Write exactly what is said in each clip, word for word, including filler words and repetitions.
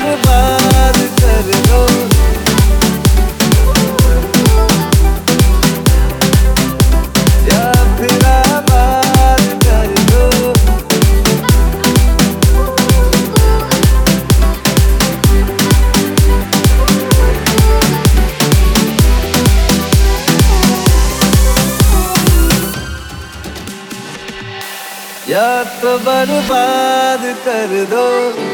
बर्बाद कर दो। या फिर आबाद कर दो। या तो बर्बाद कर दो।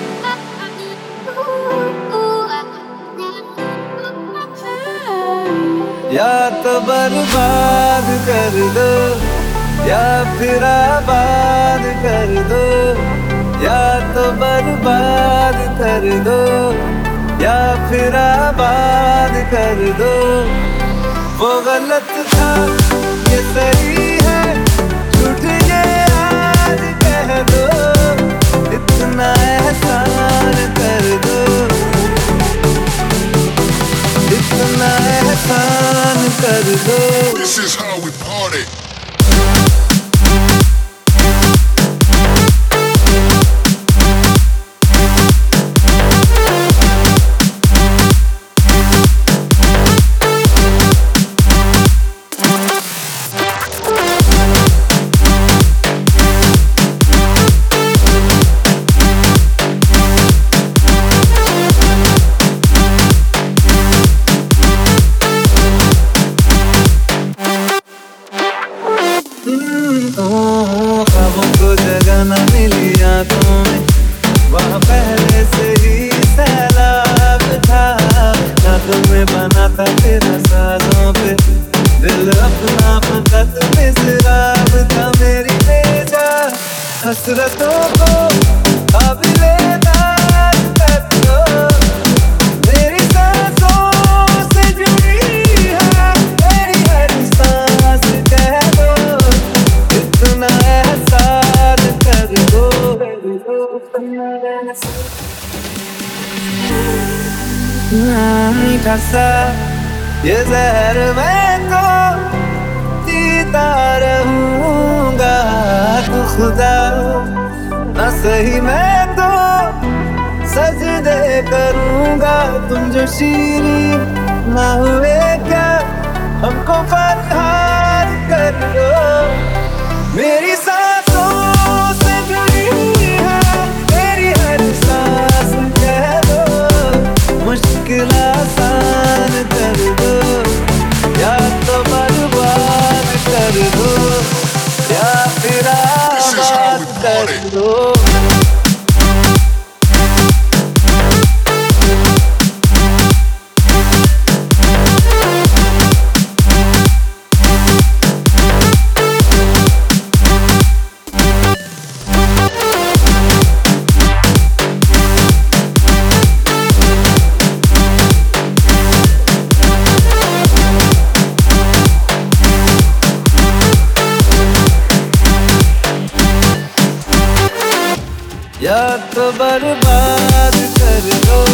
या तो बर्बाद कर दो। या फिर आबाद कर दो। या तो बर्बाद कर दो। या फिर आबाद कर दो। वो गलत था ये सही है, झूठ ये आज कह दो। इतना एहसान कर दो। इतना एहसान कर दो। This is how we party. ख्वाबों को जगह न मिली आंखों में, वहाँ पहले से ही सैलाब था। आंखों में बना था तेरा साजों पे, दिल अपना फकत मिसराब था। मेरी बेजा हसरतों को काबिले दाद कर दो। मेरी सांसों से जुड़ी है मेरी हर सांस कह दो। इतना एहसान कर दो। मीठा सा ये जहर मैं तो पीता रहूंगा। तो खुदा न सही मैं तो सजदे करूंगा। तुम जो शीरी ना हुए क्या, हमको फरहाद कर दो। मेरी सांसों से जुड़ी है मेरी हर सांस कह दो। मुश्किल आसान कर दो। या तो बर्बाद कर दो। या फिर आबाद कर दो। या तो बर्बाद कर दो।